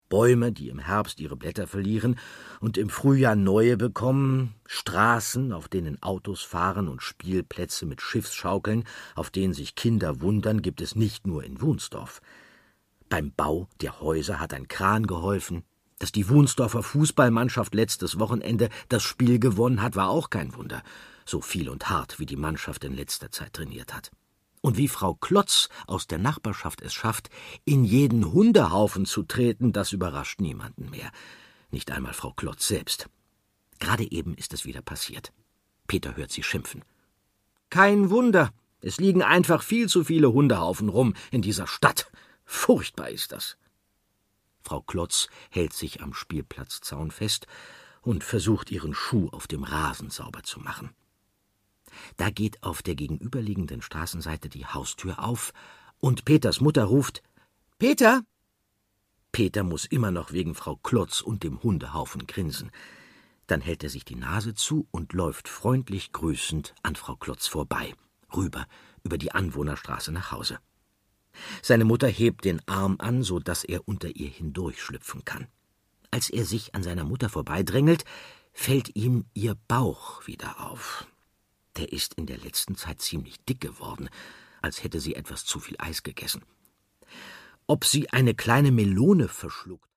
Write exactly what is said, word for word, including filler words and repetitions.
Bäume, die im Herbst ihre Blätter verlieren und im Frühjahr neue bekommen, Straßen, auf denen Autos fahren und Spielplätze mit Schiffsschaukeln, auf denen sich Kinder wundern, gibt es nicht nur in Wunsdorf. Beim Bau der Häuser hat ein Kran geholfen. Dass die Wunsdorfer Fußballmannschaft letztes Wochenende das Spiel gewonnen hat, war auch kein Wunder, so viel und hart, wie die Mannschaft in letzter Zeit trainiert hat. Und wie Frau Klotz aus der Nachbarschaft es schafft, in jeden Hundehaufen zu treten, das überrascht niemanden mehr. Nicht einmal Frau Klotz selbst. Gerade eben ist es wieder passiert. Peter hört sie schimpfen. Kein Wunder, es liegen einfach viel zu viele Hundehaufen rum in dieser Stadt. Furchtbar ist das. Frau Klotz hält sich am Spielplatzzaun fest und versucht, ihren Schuh auf dem Rasen sauber zu machen. Da geht auf der gegenüberliegenden Straßenseite die Haustür auf und Peters Mutter ruft: »Peter!« Peter muss immer noch wegen Frau Klotz und dem Hundehaufen grinsen. Dann hält er sich die Nase zu und läuft freundlich grüßend an Frau Klotz vorbei, rüber über die Anwohnerstraße nach Hause. Seine Mutter hebt den Arm an, so dass er unter ihr hindurchschlüpfen kann. Als er sich an seiner Mutter vorbeidrängelt, fällt ihm ihr Bauch wieder auf. Der ist in der letzten Zeit ziemlich dick geworden, als hätte sie etwas zu viel Eis gegessen. Ob sie eine kleine Melone verschluckt